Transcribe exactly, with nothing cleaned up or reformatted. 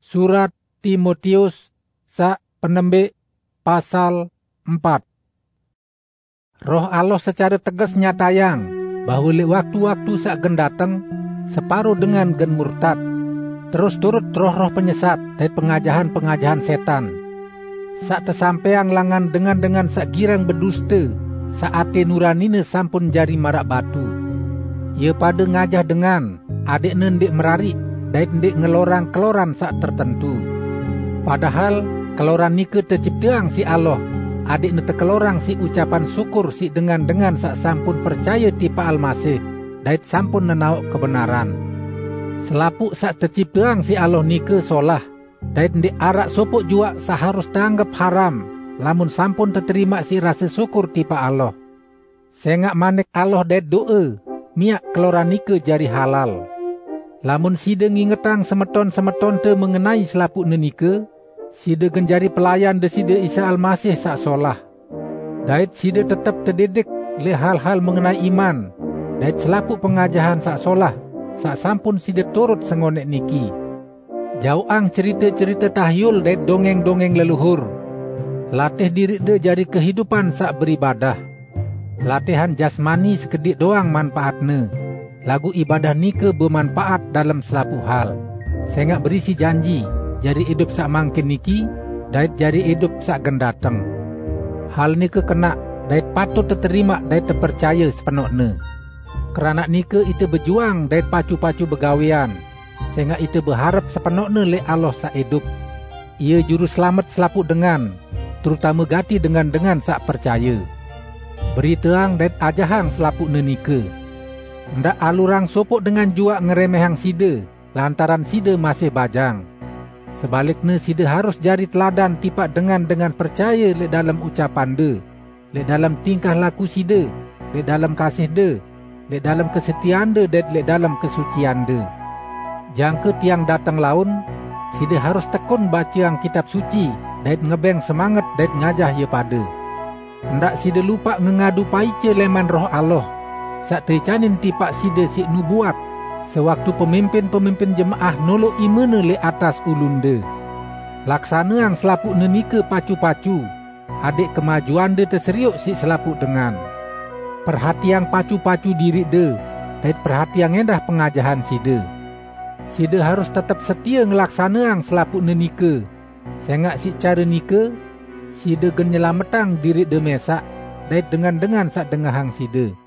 Surat Timotius sak penembe pasal empat. Roh Allah secara tegas nyatayang bahwa le waktu-waktu sak gen dateng separuh dengan gen murtad, terus turut roh-roh penyesat dan pengajahan-pengajahan setan. Sak tesampeang langan dengan-dengan sak girang berdusta, saate nuranine sampun jari marak batu. Ia pada ngajah dengan adik nendek merarik dan ndek ngelorang keloran sak tertentu. Padahal keloran nike terciptaang si Allah, adik nete kelorang si ucapan syukur si dengan-dengan sak sampun percaya tipa Almasih, dan sampun nenauk kebenaran. Selapuk sak terciptaang si Allah nike solah, dan ndek arak sopok jua seharus tanggap haram, lamun sampun terterima si rasa syukur tipa Allah. Sengak manek Allah dan doa, miak keloran nike jari halal. Lamun sida ngingetang semeton-semeton te mengenai selapuk nenike, sida genjari pelayan de sida Isa Almasih sak solah. Dait sida tetap terdidik le hal-hal mengenai iman, dait selapuk pengajahan sak solah, sak sampun sida turut sengonek niki. Jauang cerita-cerita tahyul dait dongeng-dongeng leluhur. Latih diri de jari kehidupan sak beribadah. Latihan jasmani sekedik doang manfaatne. Lagu ibadah nike bermanfaat dalam selapuk hal. Sengak berisi janji, jari hidup sak mangkin niki, dait jari hidup sak gendateng. Hal nike kena, dait patut terterima dait terpercaya sepenuhnya. Kerana nike ite berjuang dait pacu-pacu begawian, sengak ite berharap sepenuhnya le Allah sak hidup. Ia juru selamat selapuk dengan, terutama gati dengan-dengan sak percaya. Beritaang dait ajahang selapuk nike. Ndak alurang sopok dengan jua ngeremehang sida, lantaran sida masih bajang. Sebaliknya sida harus jari teladan tipak dengan dengan percaya le dalam ucapan de, le dalam tingkah laku sida, le dalam kasih de, le dalam kesetiaan de dan le dalam kesucian de. Jangka tiang datang laun, sida harus tekun baca yang kitab suci dan ngebeng semangat dan ngajah ye pada. Ndak sida lupa ngengadu paice leman roh Allah. Sak tercanin tipak sida si nubuat, sewaktu pemimpin-pemimpin jemaah nolo imene le atas ulunde. Laksana yang selapuk nenike pacu-pacu, adik kemajuan de terseriuk si selapuk dengan. Perhatian pacu-pacu diri de, dan perhatian endah pengajahan sida. Sida harus tetap setia ngelaksana yang selapuk nenike. Sengak si cara nike, sida genyelametang diri de mesak, dan dengan-dengan sak dengahang sida.